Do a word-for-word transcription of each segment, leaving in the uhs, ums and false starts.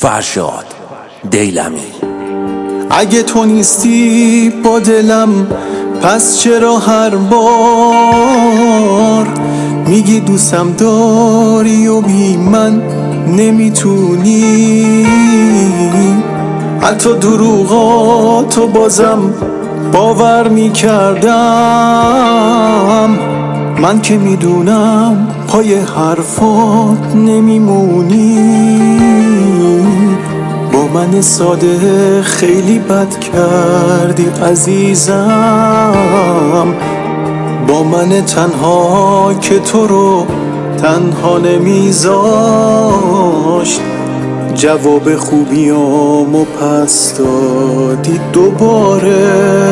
فرشاد دیلمی. اگه تو نیستی با دلم پس چرا هر بار میگی دوستم داری و بی من نمیتونی؟ حتی دروغاتو بازم باور میکردم، من که میدونم پای حرفات نمیمونی. با من ساده خیلی بد کردی عزیزم، با من تنها که تو رو تنها نمیذاشت. جواب خوبیامو پس دادی دوباره،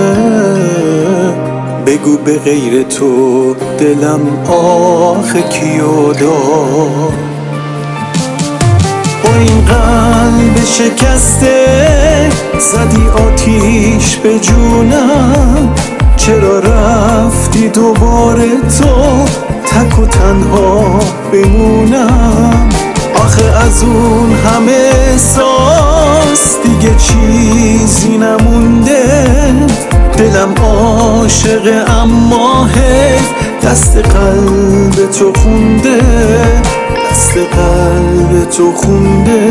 بگو به غیر تو دلم آخه کیو داد؟ با این قلب شکسته زدی آتیش به جونم، چرا رفتی دوباره تو تک و تنها بمونم؟ آخه از اون همه احساس دیگه چیزی نمونده، دلم عاشقه اما حیف دست قلب تو خونده، دست قلب تو خونده.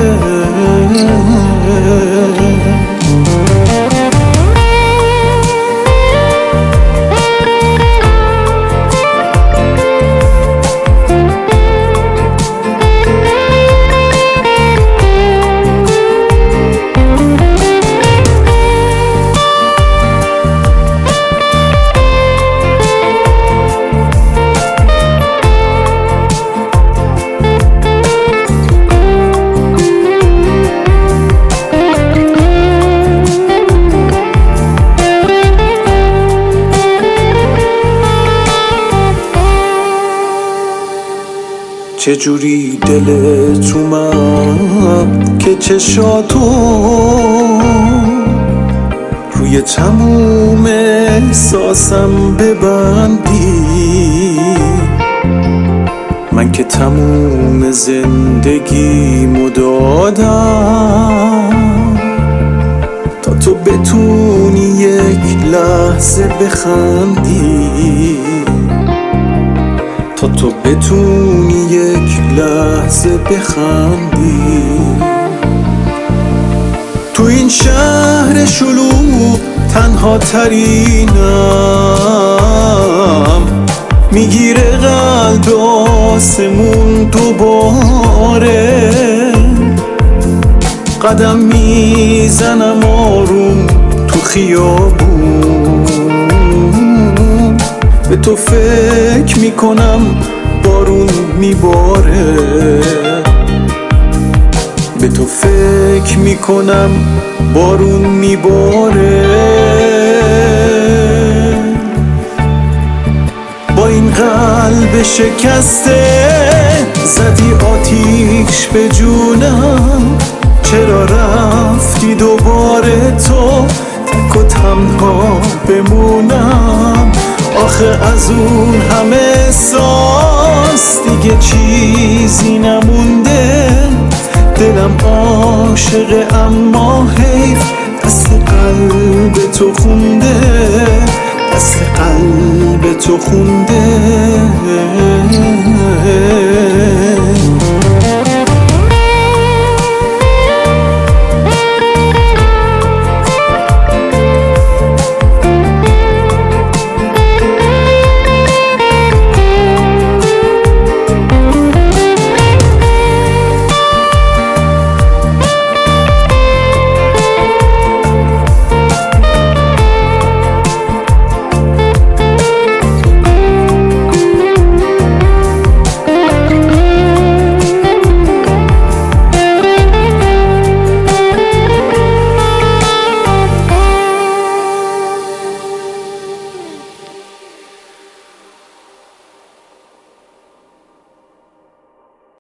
چجوری دلت اومد که چشاتو روی تموم احساسم ببندی؟ من که تموم زندگیمو دادم تا تو بتونی یک لحظه بخندی، تا تو بتونی یک لحظه بخندی. تو این شهر شلوغ تنها ترینم، میگیره قلب آسمون دوباره، قدم میزنم آروم تو خیابون، به تو فکر میکنم بارون میباره، به تو فکر میکنم بارون میباره. با این قلب شکسته زدی آتیش به جونم، چرا رفتی دوباره تو تک و تنها بمونم؟ آخه از اون همه احساس دیگه چیزی نمونده، دلم عاشقه اما حیف دست قلب تو خونده، دست قلب تو خونده.